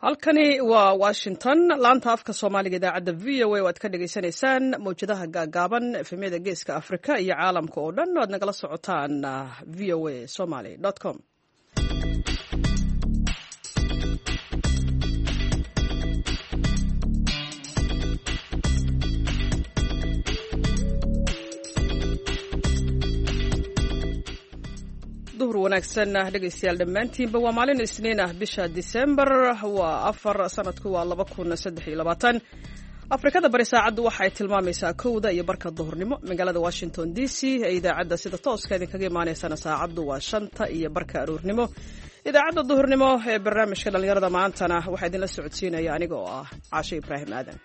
halkani waa Washington laanta afka Soomaaliga idaacada VOA oo aad ka dhageysanaysaan mowjadaha gaagaaban efemyada geeska Afrika iyo caalamka oo dhan oo aad nagala socotaan voasomali.com. duhur wanaagsan dhegeystayaal dhammaantiinba waa maalin isniin ah bisha December waa 4 sanadku waa 2023 Afrikada bari saacadu waxa ay tilmaamaysaa 1:00 iyo barka duhurnimo magaalada Washington DC ee idaacada sida tooska idinkaga imaanaysa saacadu waa 5 iyo barka aroornimo idaacada duhurnimo ee barnaamijka dhalinyarada maantana waxa idin la socodsiinaya aniga oo ah Caashe Ibrahim Aadan.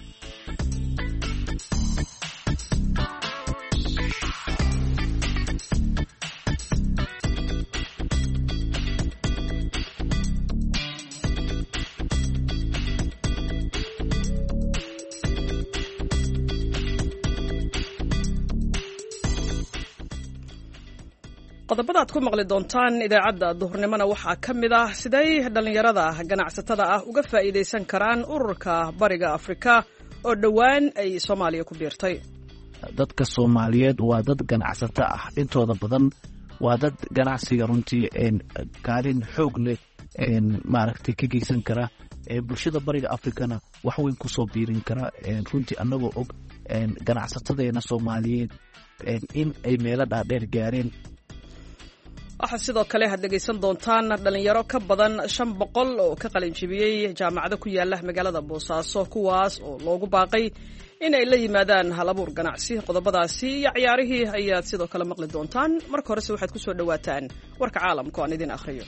qodobada aad ku maqli doontaan idaacada duhurnimona waxaa ka mid ah siday dhalinyarada ganacsatada ah uga faa'iideysan karaan ururka bariga Afrika oo dhawaan ay Soomaaliya ku biirtay. dadka Soomaaliyeed waa dad ganacsato ah intooda badan waa dad ganacsiga runtii kaalin xoog leh maaragtay ka geysan kara bulshada bariga Afrikana wax weyn ku soo biirin kara runtii anagoo og ganacsatadeena Soomaaliyeed in ay meelo dhaadheer gaareen. waxaa sidoo kale had dhegeysan doontaan dhalinyaro ka badan 500 oo ka qalin jibiyay jaamacado ku yaala magaalada Boosaaso kuwaas oo loogu baaqay in ay la yimaadaan halabuur ganacsi. qodobadaasi iyo ciyaarihii ayaad sidoo kale maqli doontaan. marka horese waxaad ku soo dhawaataan warka caalamka aan idin akhriyo.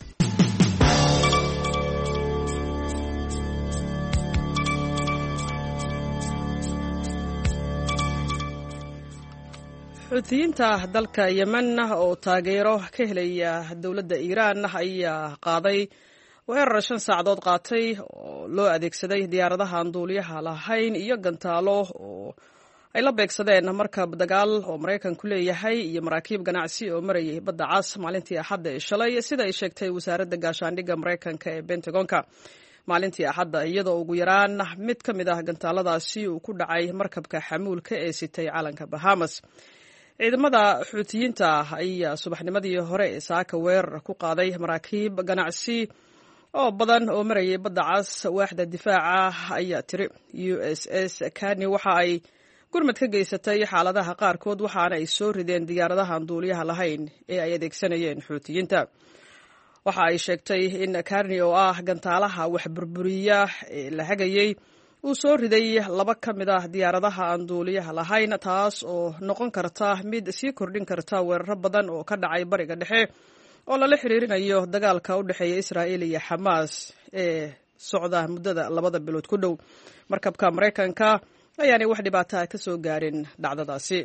xuutiyiinta dalka Yemen oo taageero ka helaya dawladda Iiraan ayaa qaaday weerar 5 saacadood qaatay oo loo adeegsaday diyaaradaha aan duuliyaha lahayn iyo gantaalo oo ay la beegsadeen markab dagaal oo Mareykanku leeyahay iyo maraakiib ganacsi oo marayay badda cas maalintii Axadda ee shalay sida ay sheegtay wasaaradda gaashaandhigga Mareykanka ee Pentagonka. maalintii Axadda iyadoo ugu yaraan mid ka mid ah gantaaladaasi uu ku dhacay markabka xamuulka ee sitay calanka Bahamas. ciidamada xuutiyiinta ayaa subaxnimadii hore saaka weerar ku qaaday maraakiib ganacsi oo badan oo marayay badda cas. waaxda difaaca ayaa tiri USS Kani waxa ay gurmad ka geysatay xaaladaha qaarkood waxaana ay soo rideen diyaaradaha aan duuliyaha lahayn ee ay adeegsanayeen xuutiyiinta. waxa ay sheegtay in Kani oo ah gantaalaha wax burburiya ee la hagayay uu soo riday 2 ka mid ah diyaaradaha aan duuliyaha lahayn taas oo noqon karta mid sii kordhin karta weeraro badan oo ka dhacay bariga dhexe oo lala xiriirinayo dagaalka u dhexeeya Israa'iil iyo Xamaas ee socda muddada 2 bilood ku dhow. markabka Mareykanka ayaanay wax dhibaato ah ka soo gaarin dhacdadaasi.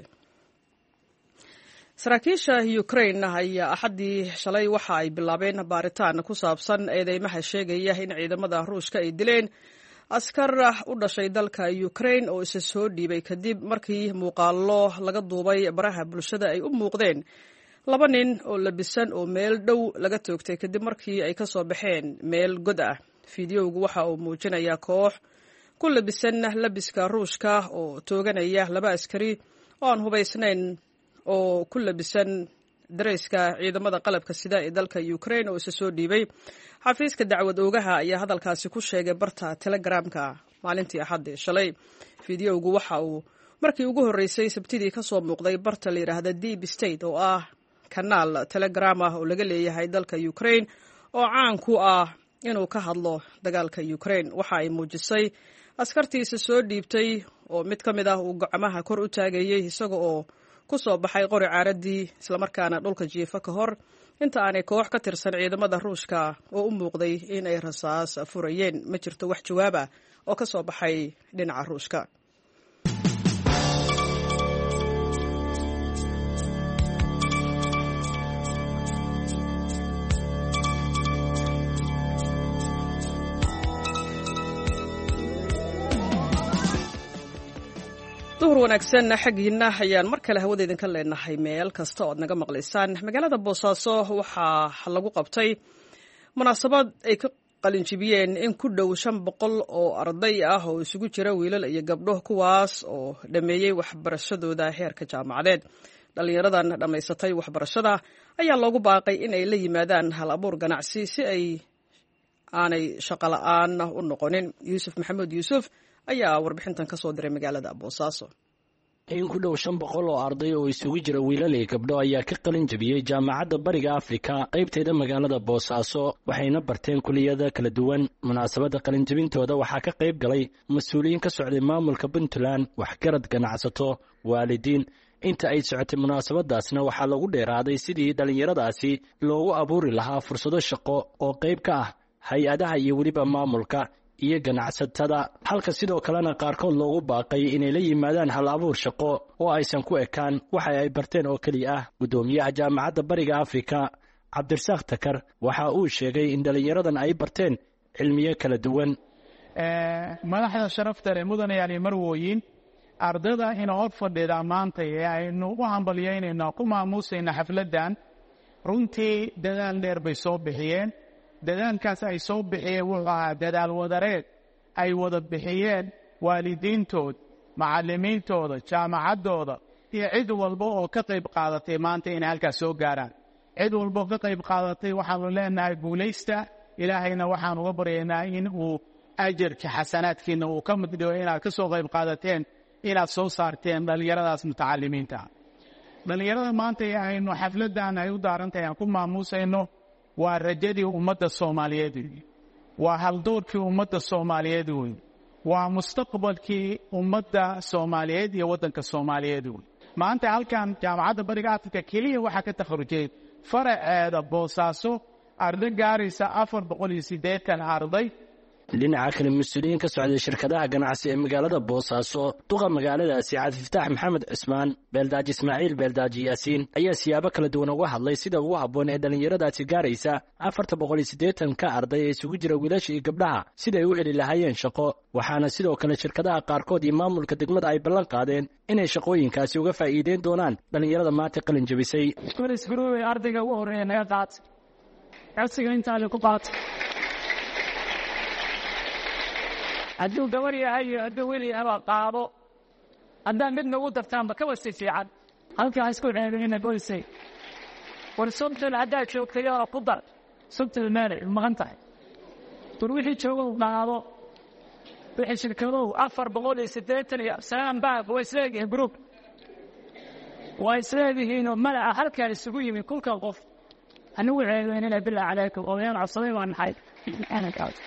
saraakiisha Ukraine ayaa Axaddii shalay waxa ay bilaabeen baaritaan ku saabsan eedeymaha sheegaya in ciidamada Ruushka ay dileen askar u dhashay dalka Ukraine oo isa soo dhiibay kadib markii muuqaallo laga duubay baraha bulshada ay u muuqdeen 2 nin oo labisan oo meel dhow laga toogtay kadib markii ay ka soo baxeen meel god ah. fiidiyowgu waxa uu muujinayaa koox ku labisan labiska Ruushka oo tooganaya 2 askari oo aan hubaysnayn oo ku labisan dareyska ciidamada qalabka sida ee dalka Ukraine oo isa soo dhiibay. xafiiska dacwad oogaha ayaa hadalkaasi ku sheegay barta Telegramka maalintii Axadda shalay. fiidiyowgu waxa uu markii ugu horeysay Sabtidii ka soo muuqday barta la yiraahdo Deep State oo ah kanaal Telegram ah oo laga leeyahay dalka Ukraine oo caan ku ah inuu ka hadlo dagaalka Ukraine. waxa ay muujisay askartiisa soo dhiibtay oo mid ka mid ah uu gacmaha kor u taagayay isaga oo ku soo baxay qori caaradii isla markaana dhulka jiifa ka hor inta aanay koox ka tirsan ciidamada Ruushka oo u muuqday in ay rasaas furayeen. ma jirto wax jawaab ah oo ka soo baxay dhinaca Ruushka. duhur wanaagsan xagiina ayaan mar kale hawada idinka leenahay meel kasta oo aad naga maqlaysaan. magaalada Boosaaso waxaa lagu qabtay munaasabad ay qalinjibiyeen in ku dhow 500 oo arday ah oo isugu jira wiilal iyo gabdho kuwaas oo dhameeyey waxbarashadooda heerka jaamacadeed. Dhalinyaradan dhammaysatay waxbarashada ayaa loogu baaqay in ay la yimaadaan hal abuur ganacsi si ay aanay shaqo la'aan u noqonin. Yuusuf Maxamuud Yuusuf ayaa warbixintan ka soo diray magaalada Boosaaso. in ku dhow 500 oo arday oo isugu jira wiilal iyo gabdho ayaa ka qalin jabiyay jaamacadda Bariga Afrika qaybteeda magaalada Boosaaso waxayna barteen kulliyada kala duwan. Munaasabadda qalin jabintooda waxaa ka qayb galay mas'uuliyiin ka socday maamulka Puntland, waxgarad, ganacsato, waalidiin. Inta ay socotay munaasabadaasna waxaa lagu dheeraaday sidii dhalinyaradaasi loogu abuuri lahaa fursado shaqo oo qayb ka ah hay-adaha iyo weliba maamulka iyo ganacsatada, halka sidoo kalena qaarkood loogu baaqay inay la yimaadaan hal abuur shaqo oo aysan ku ekaan waxa ay barteen oo keliya ah. Gudoomiyaha jaamacadda Bariga Afrika Cabdirasaaq Takar waxa uu sheegay in dhalinyaradan ay barteen cilmiyo kala duwan. madaxda sharafta leh mudanayaal iyo marwooyin, ardayda in hor fadhida maanta aynu u hambalyeynayno ku maamuusayna xafladan runtii dadaal dheer bay soo bixiyeen. dadaalkaas ay soo bixiyeen wuxuu ahaa dadaal wadareed ay wada bixiyeen waalidiintood, macallimiintooda, jaamacaddooda iyo cid walba oo ka qayb qaadatay maanta inay halkaas soo gaaraan. cid walba oo ka qayb qaadatay waxaanu leenahay guulaysta. ilaahayna waxaan uga baryaynaa in uu ajarka xasanaadkiina uu ka mid dhigo inaad ka soo qayb qaadateen, inaad soo saarteen dhalinyaradaas mutacalimiinta. dhalinyarada maanta aynu xafladan ay u daarantahay aan ku maamuusayno waa rajadii ummadda Soomaaliyeed, waa haldoorkii ummadda Soomaaliyeed, waa mustaqbalkii ummadda Soomaaliyeed iyo waddanka Soomaaliyeed. maanta halkan jaamacadda Bariga Afrika kaliya waxa ka takharujay faraceeda Boosaaso arday gaaraysa 480 arday. dhinaca kale mas'uuliyiin ka socday shirkadaha ganacsi ee magaalada Boosaaso, duqa magaaladaasi Cabdifataax Maxamed Cismaan, Beeldaaji Ismaaciil Beeldaaji Yaasiin ayaa siyaabo kala duwan uga hadlay sida ugu habboon ee dhalinyaradaasi gaaraysa 480 ka arday ee isugu jira wiilasha iyo gabdhaha sida ay u heli lahaayeen shaqo. waxaana sidoo kale shirkadaha qaarkood iyo maamulka degmada ay ballan qaadeen inay shaqooyinkaasi uga faa'iideyn doonaan dhalinyarada maanta qalin jabisay. ardayga ugu horeeya naga qaat codsiga intaa la ku qaat hadduu gabar yahay iyo hadduu wiil yahay qaado. haddaan mid nagu dartaanba ka wasi fiican halkaa isku ceebina bolisay war sabtan haddaa joogtay oo ku dar sabtan maalay maqan tahay tur wixii joogo qaado. wixii shirkadow 480 baab way isleeyihiin group way isleeyihiin malaha halkaa isugu yimi kulka qof anigu ceebina bilaa calaykum oo yaan cabsaday waan nahay ana qaad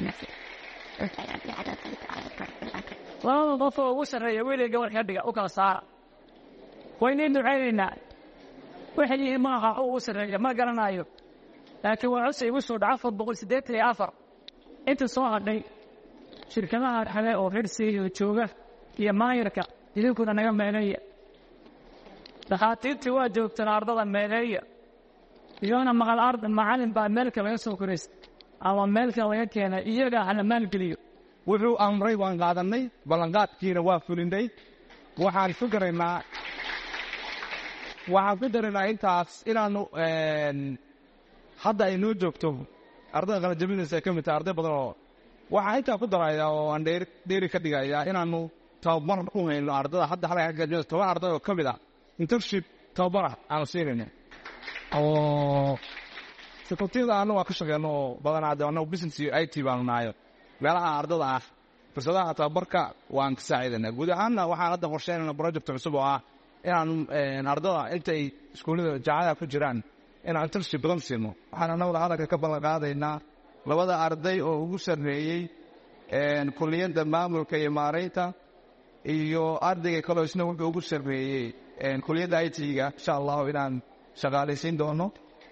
laba qof oo ugu sarreeya wiilay gabar ka dhiga u kala saara. waynayn ducaynaynaa wixii maaha ugu sarreeya ma garanayo, laakiin waa cusub igu soo dhaca 484 inta soo hadhay shirkadaha kale oo xirsiga jooga iyo maayirka idinkuna naga meeleeya. dhakhaatiirtii waa joogtaan ardada meeleeya iyona maqal arday macallin baa meelka laga soo koreystay ama meelka laga keenay iyaga hal maalgeliyo. wuxuu amray waan qaadanay, ballanqaadkiina waa fulinay. waxaan ku dareynaa intaas inaanu hadda ay noo joogto ardayda qalin jabinaysa ka mid tahay arday badan oo waxaan intaa ku darayaa oo aan dheeri ka dhigayaa inaanu tababar u hayno ardayda hadda halka ka jabinaysa 10 arday oo ka mid ah internship tababar aanu siinayno oo secretary aanu waa ka shaqeyno badanaa anagu business iyo IT baanu nahay meelaha ardayda ah fursadaha tababarka waan ka saacideynaa. guud ahaanna waxaan hadda qorsheynaynaa project cusub oo ah inaan ardayda intay iskuulada jaamacadaha ku jiraan inaan internship badan siino. waxaan anaguna hadalka ka ballan qaadaynaa 2 arday oo ugu sarreeyey kulliyadda maamulka iyo maareynta iyo ardayga kale isna wuxuu ugu sarreeyey kulliyadda IT-ga insha Allah inaan shaqaalaysiin doono.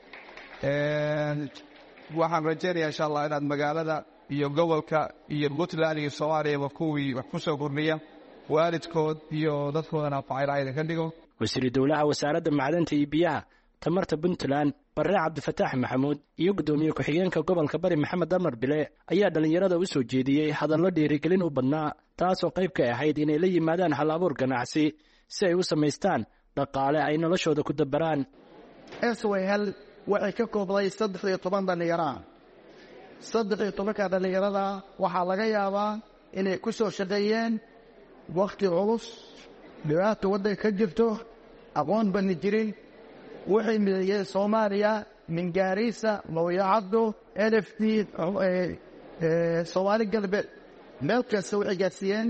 waxaan rajaynayaa insha Allah inaad magaalada iyo gobolka iyo Puntland iyo Soomaaliya kuwii wax ku soo kordhiya waalidkood iyo dadkoodana faa'iido ka dhigo. wasiir dawladda wasaaradda macdanta iyo biyaha tamarta Puntland Barre Cabdifataax Maxamuud iyo gudoomiye ku-xigeenka gobolka Bari Maxamed Damar Bile ayaa dhalinyarada u soo jeediyay hadallo dhiirigelin u badnaa, taasoo qayb ka ahayd inay la yimaadaan hal abuur ganacsi si ay u samaystaan dhaqaale ay noloshooda ku dabaraan. SWL waxay ka koobday 13 dhalinyaro 13 dhalinyarada waxaa laga yaabaa inay ku soo shaqeeyeen waqti culus dhibaato waddanka ka jirto aqoon bani jirin waxay mideeyeen Soomaaliya min Gaarisa Mawjacado LFT Soomaali galbeed meel kasta waxay gaarsiiyeen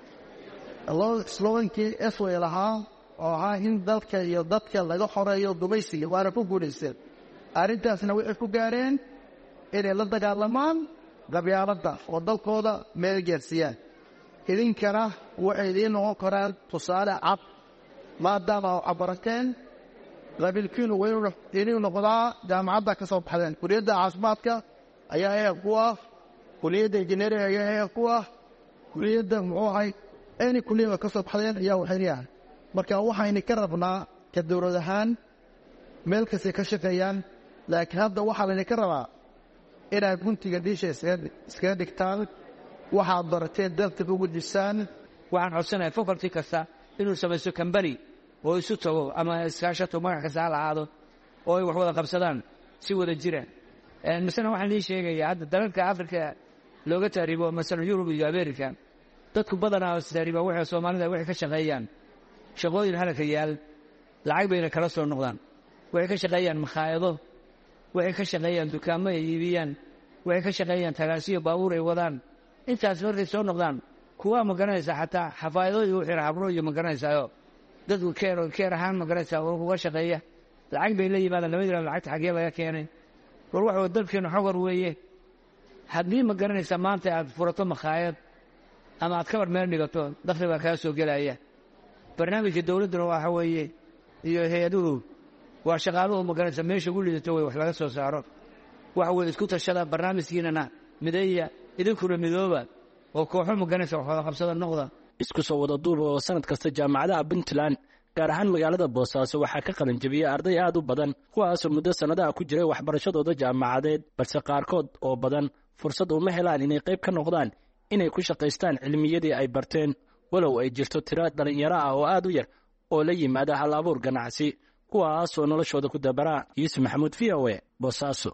slogankii SOE lahaa oo ahaa in dalka iyo dadka laga xoreeyo dumaysiga waana ku guulaysteen arrintaasna waxay ku gaareen inay la dagaalamaan qabyaaladda oo dalkooda meel gaarsiiyaan idinkana waxay idiin noqon karaan tusaale cad maadaama cabarateen qabiilkiinu waynu inuu noqdaa jaamacadda ka soo baxdeen kuliyadda caafimaadka ayaa heer ku ah kuliyadda engineering ayaa heer ku ah kuliyadda muxuu ahay ayna kuliyadda ka soo baxdeen ayaa waxaynayahay marka waxaynu ka rabnaa ka dowlad ahaan meel kasta ka shaqeeyaan laakiin hadda waxaa laydinka rabaa inaad guntiga dhiisha iskaga dhigtaan waxaad barateen dalka ugu dhisaan waxaan codsanahay faculty kasta inuu samaysto company oo isu tago ama iskaashato magac kasta ha lahaado oo ay wax wada qabsadaan si wada jira misana waxaan ii sheegayaa hadda dalalka Afrika looga taariibo masalan Yurub iyo America dadku badanaa taariiba waxay Soomaalida waxay ka shaqeeyaan shaqooyin halka yaal lacag bayna kala soo noqdaan waxay ka shaqeeyaan makhaayado waxay ka shaqeeyaan dukaamo ay iibiyaan waxay ka shaqeeyaan tagaasiyo baabuur ay wadaan intaas markay soo noqdaan kuwa ma garanaysa xataa xafaayado iyo xirxabro iyo ma garanaysayo dadku keer ahaan ma garanaysa oo uga shaqeeya lacag bay la yimaadaan labadii lacagta xagee laga keenay war waxa dalkeenu xawar weeye haddii ma garanaysa maanta aad furato makhaayad ama aad kabar meel dhigato dakhli baa kaa soo gelaya barnaamijka dawladuna waxa weeye iyo hay'aduhu waa shaqaaluhu ma garanaysa meesha ugu lidato way wax laga soo saaro waxa weeye isku tashada barnaamijkiinana mideeya idinkuna midooba oo kooxo ma garanaysa wax wada qabsada noqda isku soo wada duub oo sanad kasta jaamacadaha Puntland gaar ahaan magaalada Boosaaso waxaa ka qalin jabiyay arday aad u badan kuwaasoo muddo sanadaha ku jiray waxbarashadooda jaamacadeed balse qaarkood oo badan fursad uma helaan inay qayb ka noqdaan inay ku shaqaystaan cilmiyadii ay barteen walow ay jirto tiro dhalinyaro ah oo aad u yar oo la yimaada hal abuur ganacsi kuwaasoo noloshooda ku dabara Yuusuf Maxamuud VOA Boosaaso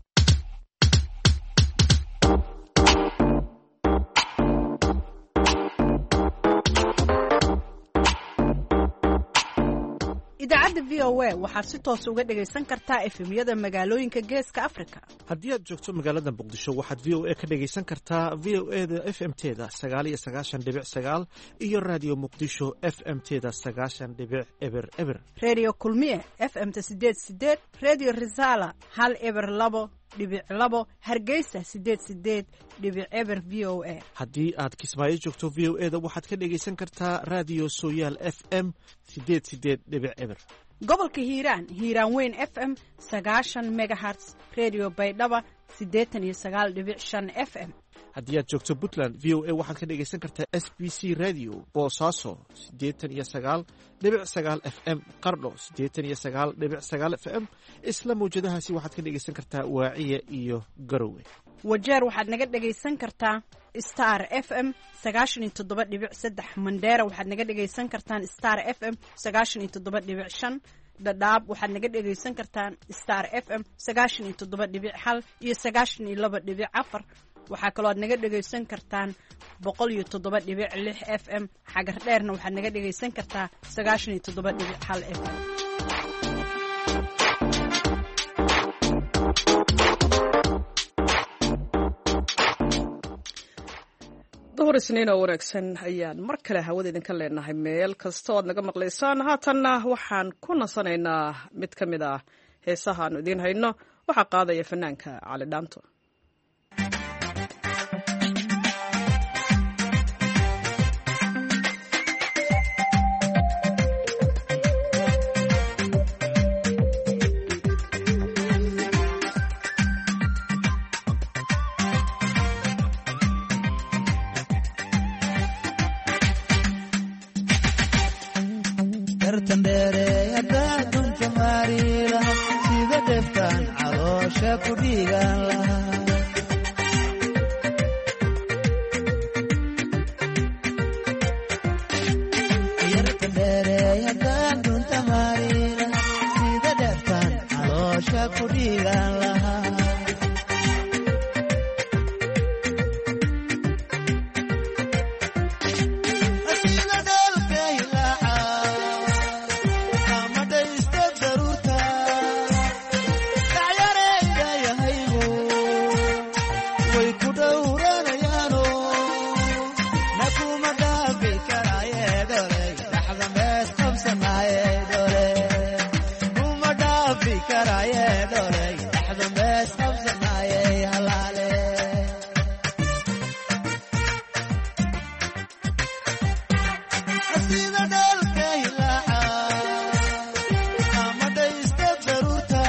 idaacadda VOA waxaad si toos uga dhagaysan kartaa efemyada magaalooyinka geeska Afrika haddii aad joogto magaalada Muqdisho waxaad VOA ka dhagaysan kartaa VOA-da FM-teeda 99.9 iyo Radio Muqdisho FM-teeda 90.0 Radio Kulmiye FM-ta 88 Radio Risala 102.2 Hargeysa 88.0 VOA haddii aad Kismaayo joogto VOA-da waxaad ka dhagaysan kartaa Radio Sooyaal FM 88.0 gobolka Hiiraan Weyn FM 90 MHz Radio Baydhaba 89.5 FM haddii aad joogto Puntland VOA waxaad ka dhagaysan kartaa SBC Radio Boosaaso 89.9 FM Qardho 89.9 FM isla mawjadahaasi waxaad ka dhagaysan kartaa Waaciya iyo Garowe Wajeer waxaad naga dhagaysan kartaa Star FM 97.3 Mandera waxaad naga dhagaysan kartaan Star FM 97.5 Dadaab waxaad naga dhagaysan kartaan Star FM 97.1 iyo 92.4 waxaa kaloo aad naga dhagaysan kartaan 107.6 FM xagar dheerna waxaad naga dhagaysan kartaa 97.1 FM duhur isniin oo wanaagsan ayaan mar kale hawada idinka leenahay meel kasta oo aad naga maqlaysaan haatanna waxaan ku nasanaynaa mid ka mid ah heesaha aanu idiin hayno waxaa qaadaya fanaanka Cali Dhaanto karaye dole dhaxda mees qabsanaye halaale asida dalka ilaaha amada istabaruta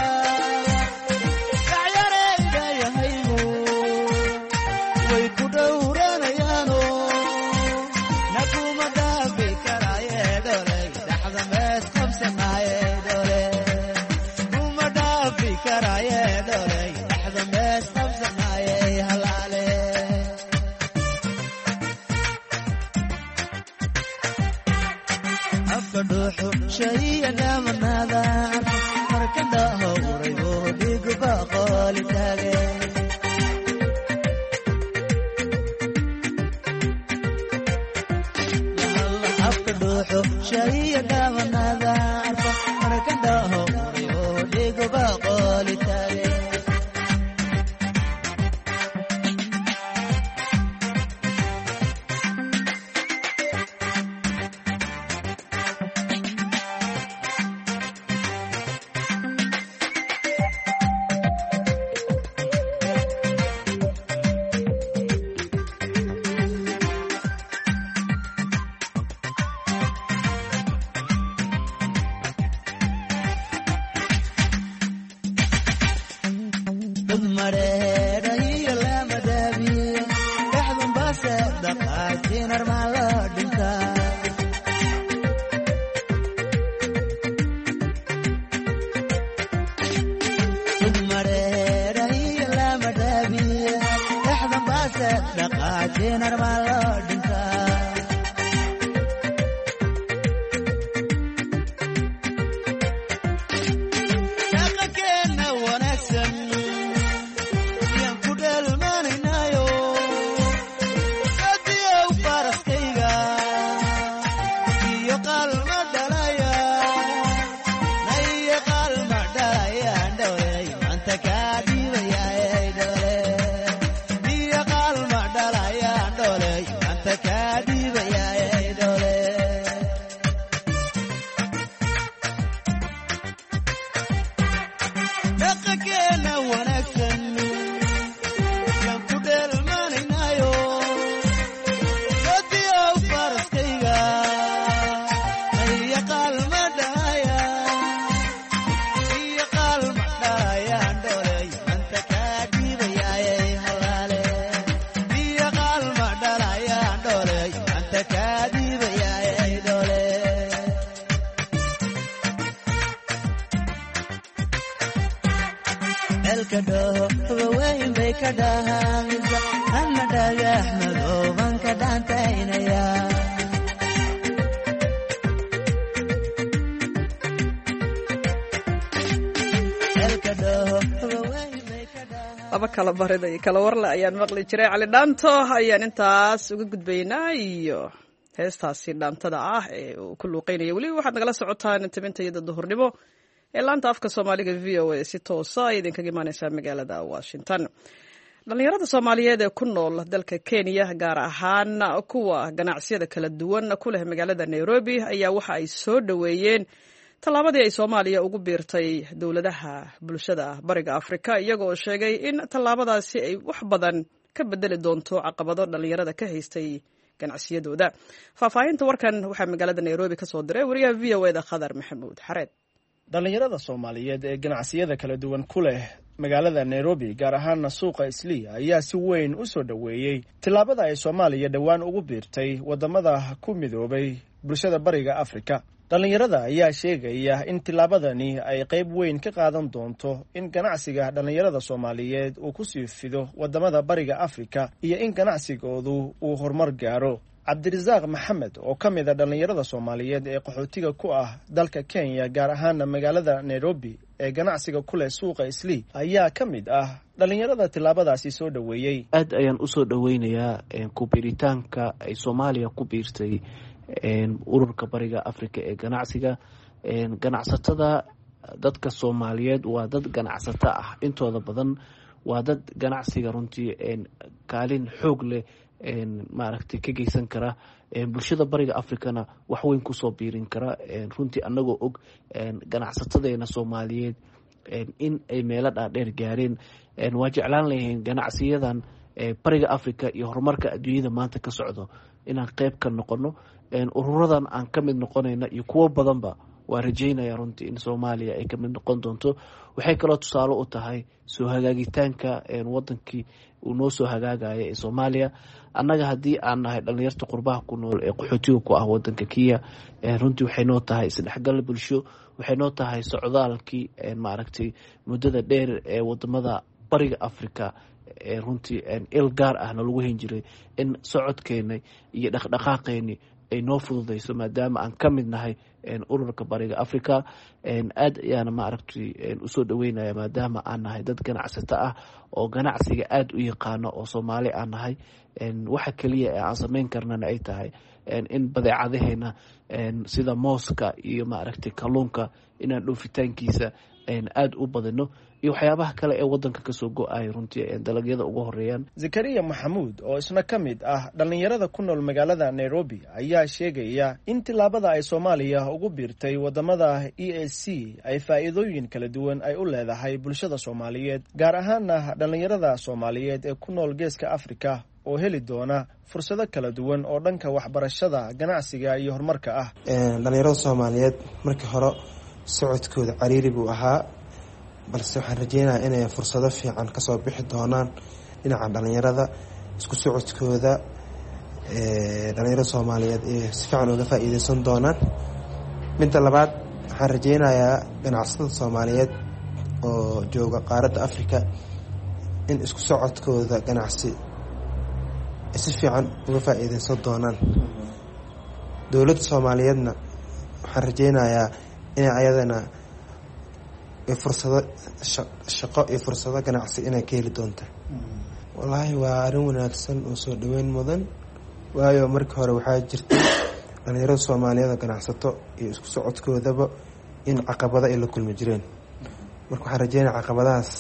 sayareyda yahaygu way ku dhowranayaano nakuma dhaafi karaye dole dhaxda mees qabsanaye dole kuma dhaafi karaye dole dhaxda mees qabsanaye halaale afka dhuuxu shayga manada markada howray oo dhigu baqoli taage afka dhuuxu shayga manada markada howray oo dhigu baqoli taage laba kala barida iyo kala warle ayaan maqli jiray cali dhaanto ayaan intaas uga gudbaynaa iyo heestaasi dhaantada ah ee uu ku luuqeynaya weli waxaad nagala socotaan tabinta iyada duhurnimo ee laanta afka soomaaliga v o a si toosa ay idinkaga imaaneysaa magaalada washington dhalinyarada soomaaliyeed ee ku nool dalka kenya gaar ahaan kuwa ganacsiyada kala duwan ku leh magaalada nairobi ayaa waxa ay soo dhoweeyeen tallaabadii ay soomaaliya ugu biirtay dowladaha bulshada bariga afrika iyagoo sheegay in tallaabadaasi ay wax badan ka bedeli doonto caqabado dhalinyarada ka haystay ganacsiyadooda faahfaahinta warkan waxaa magaalada nairobi ka soo diray wariyaha v o eda khadar maxamuud xareed dhalinyarada soomaaliyeed ee ganacsiyada kala duwan ku leh magaalada nairobi gaar ahaana suuqa isliya ayaa si weyn u soo dhoweeyey tallaabada ay soomaaliya dhowaan ugu biirtay wadamada ku midoobay bulshada bariga afrika dhalinyarada ayaa sheegaya in tillaabadani ay qayb weyn ka qaadan doonto in ganacsiga dhalinyarada soomaaliyeed uu ku sii fido wadamada bariga afrika iyo in ganacsigoodu uu horumar gaaro cabdirasaaq maxamed oo ka mid a dhalinyarada soomaaliyeed ee qaxootiga ku ah dalka kenya gaar ahaana magaalada nairobi ee ganacsiga ku leh suuqa islii ayaa ka mid ah dhalinyarada tillaabadaasi soo dhoweeyey aad ayaan usoo dhoweynayaa ku-biiritaanka ay soomaaliya ku biirtay ururka bariga afrika ee ganacsiga ganacsatada dadka soomaaliyeed waa dad ganacsato ah intooda badan waa dad ganacsiga runtii kaalin xoog leh maaragtay ka geysan kara bulshada bariga africana wax weyn kusoo biirin kara runtii anagoo og ganacsatadeena soomaaliyeed in ay meelo dhaadheer gaareen waa jeclaan layihiin ganacsiyadan bariga africa iyo horumarka adduunyada maanta ka socdo inaan qeyb ka noqono ururadan aan ka mid noqonayna iyo kuwo badanba waa rajeynaya runtii in soomaaliya ay ka mid noqon doonto waxay kaloo tusaale u tahay soo hagaagitaanka wadankii uu noo soo hagaagaya ee soomaaliya annaga haddii aan nahay dhalinyarta qurbaha ku nool ee qaxootiga ku ah wadanka Kenya runtii waxay noo tahay isdhexgal bulsho waxay noo tahay socdaalkii maaragtay muddada dheer ee wadamada bariga Afrika runtii il gaar ahna lagu hin jiray in socodkeena iyo dhaqdhaqaaqeena ay noo fududeyso maadaama aan ka mid nahay ururka bariga Afrika aad ayaana maaragtay usoo dhaweynaya maadaama aan nahay dad ganacsato ah oo ganacsiga aad u yaqaano oo Soomaali aan nahay waxa kaliya ee aan sameyn karnana ay tahay in badeecadaheena sida mooska iyo maaragtay kalluunka inaan dhoofitaankiisa aad u badino iyo waxyaabaha kale ee wadanka ka soo go'ay runtii dalagyada ugu horeeyaan Zakariya Maxamuud oo isna ka mid ah dhalinyarada ku nool magaalada Nairobi ayaa sheegaya in tilaabada ay Soomaaliya ugu biirtay wadamada EAC ay faa'iidooyin kala duwan ay u leedahay bulshada Soomaaliyeed gaar ahaan dhalinyarada Soomaaliyeed ee ku nool geeska Afrika oo heli doona fursado kala duwan oo dhanka waxbarashada ganacsiga iyo horumarka ah dhalinyarada Soomaaliyeed markii hore socodkooda cariiri buu ahaa balse waxaan rajeynayaa inay fursado fiican ka soo bixi doonaan dhinaca dhalinyarada isku socodkooda dhalinyarada Soomaaliyeed ee si fiican uga faa'iideysan doonaan midda labaad waxaan rajeynayaa ganacsatada Soomaaliyeed oo jooga qaaradda Afrika in isku socodkooda ganacsi si fiican uga faa'iideysan doonaan dowladda Soomaaliyeedna waxaan rajeynayaa inay ayadana fursado shaqo iyo fursado ganacsi inay ka heli doonto wallaahi waa arrin wanaagsan oo soo dhaweyn mudan waayo markii hore waxaa jirtay dhalinyarada Soomaaliyeed ganacsato iyo isku socodkoodaba in caqabado ay la kulmi jireen marka waxaan rajeynayaa caqabadahaas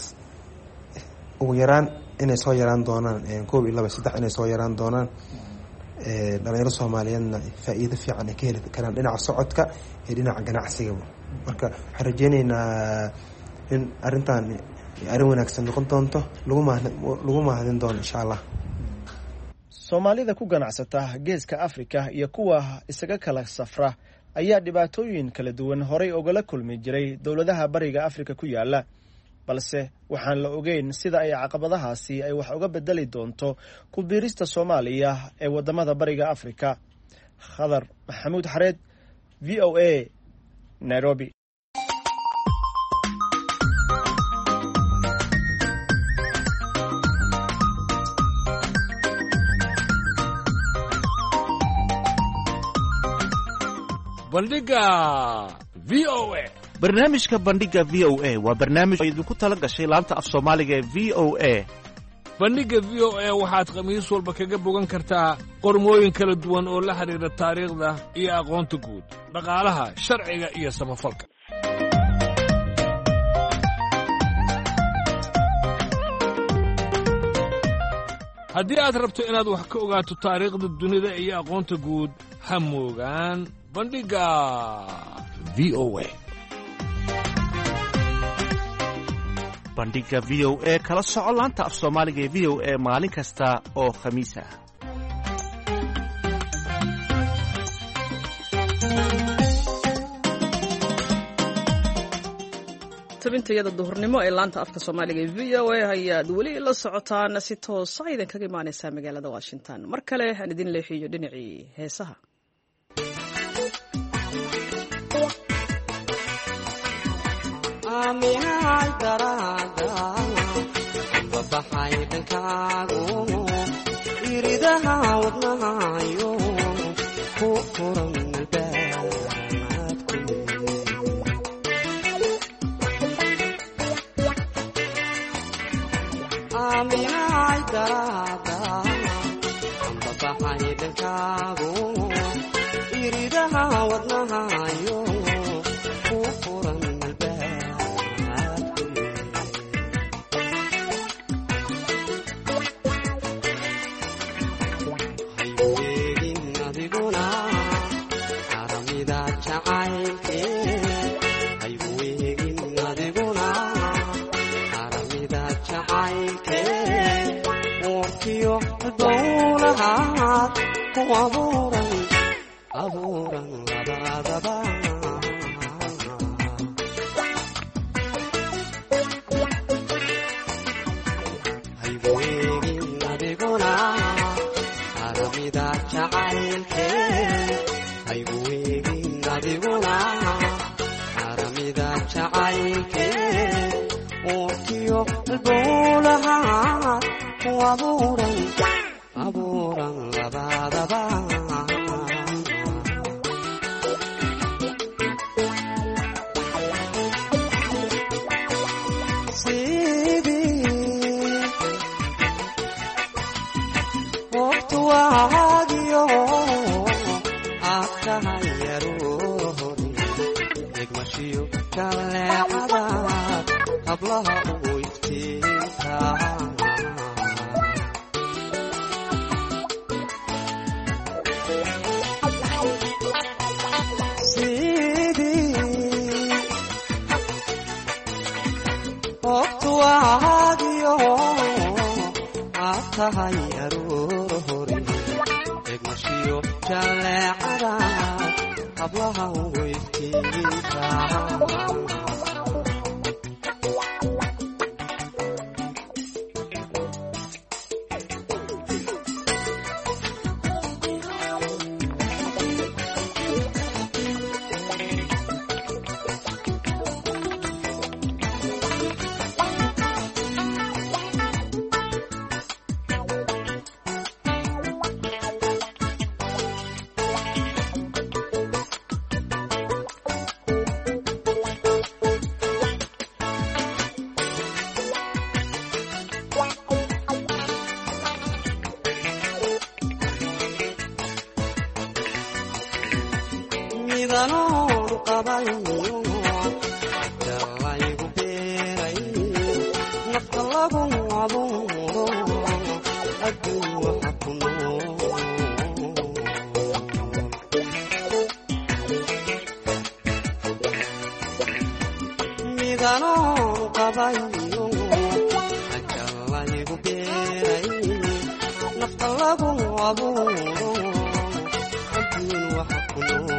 ugu yaraan inay soo yaraan doonaan 1 2 3 inay soo yaraan doonaan dhalinyarada Soomaaliyeedna faa'iido fiican ay ka heli karaan dhinaca socodka iyo dhinaca ganacsiga marka waxaan rajeynaynaa in arrintan arrin wanaagsan noqon doonto lagu mahadin doono insha Allah Soomaalida ku ganacsata geeska Afrika iyo kuwa isaga kala safra ayaa dhibaatooyin kala duwan horay uga kulmi jiray dawladaha bariga Afrika ku yaala balse waxaan la ogeyn sida ay caqabadahaasi ay wax uga bedeli doonto ku biirista Soomaaliya ee wadamada bariga Afrika Khadar Maxamuud Xareed VOA Nairobi bandhiga VOA barnaamijka bandhiga VOA waa barnaamij idinku tala gashay laanta af Soomaaliga ee VOA bandhiga VOA waxaad khamiis walba kaga bogan kartaa qormooyin kala duwan oo la xiriira taariikhda iyo aqoonta guud dhaqaalaha sharciga iyo samafalka haddii aad rabto inaad wax ka ogaato taariikhda dunida iyo aqoonta guud ha moogaan bandhiga VOA bandhiga VOA kala soco laanta af Soomaaliga ee VOA maalin kasta oo khamiis ah tabintayada duhurnimo ee laanta afka Soomaaliga ee VOA ayaad weli la socotaan si toos ah idin kaga imaanaysa magaalada Washington mar kale aan idin leexiyo dhinacii heesaha Aaminay darada babaxay dhankaagu iridaha wadnahayo ku furan Aaminay darada babaxay dhankaagu iridaha wadnahayo ku furan Aramida jacaylke hayweegin adiguna halbowlahaad ku abuuran abuuran labadaba haygu eegin adiguna aramida jacaylkee haygu eegin adiguna aramida jacaylkee uurkiyo halbowlahaad ku abuuran abuuran labadaba waqtuwaagiyo aad tahay yaroori egmashiyo jaleecadaad hablaha ugu iftiinta waqtuwaagiyo aad tahay yaroori egmashiyo jaleecadaad hablaha ugu iftiinta midanoon qabayo jalaygu beeray nafta lagu abuuro adduun waxa ku nool midanoon qabayo jalaygu beeray nafta lagu abuuro adduun waxa ku nool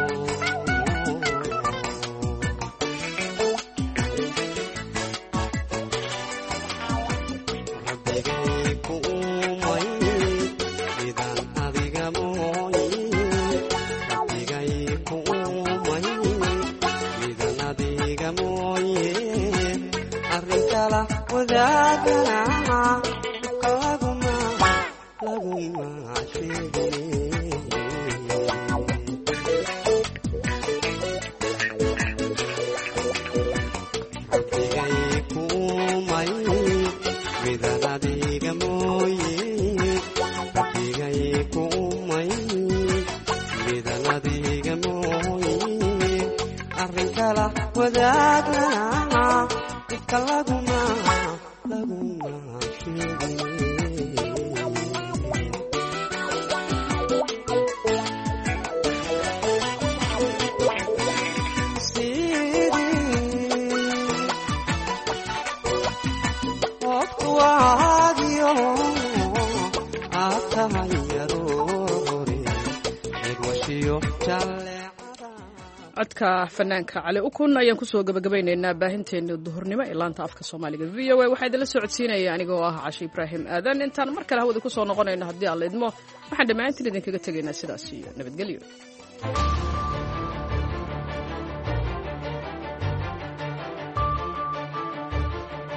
codka fanaanka cali ukun ayaan kusoo gabagabaynaynaa baahinteena duhurnimo ee laanta afka soomaaliga v o a waxaa idinla socodsiinaya anigoo ah cashe ibraahim aadan intaan mar kale hawada kusoo noqonayno haddii aan la idmo waxaan dhammaantiin idinkaga tegaynaa sidaas iyo nabadgelyo.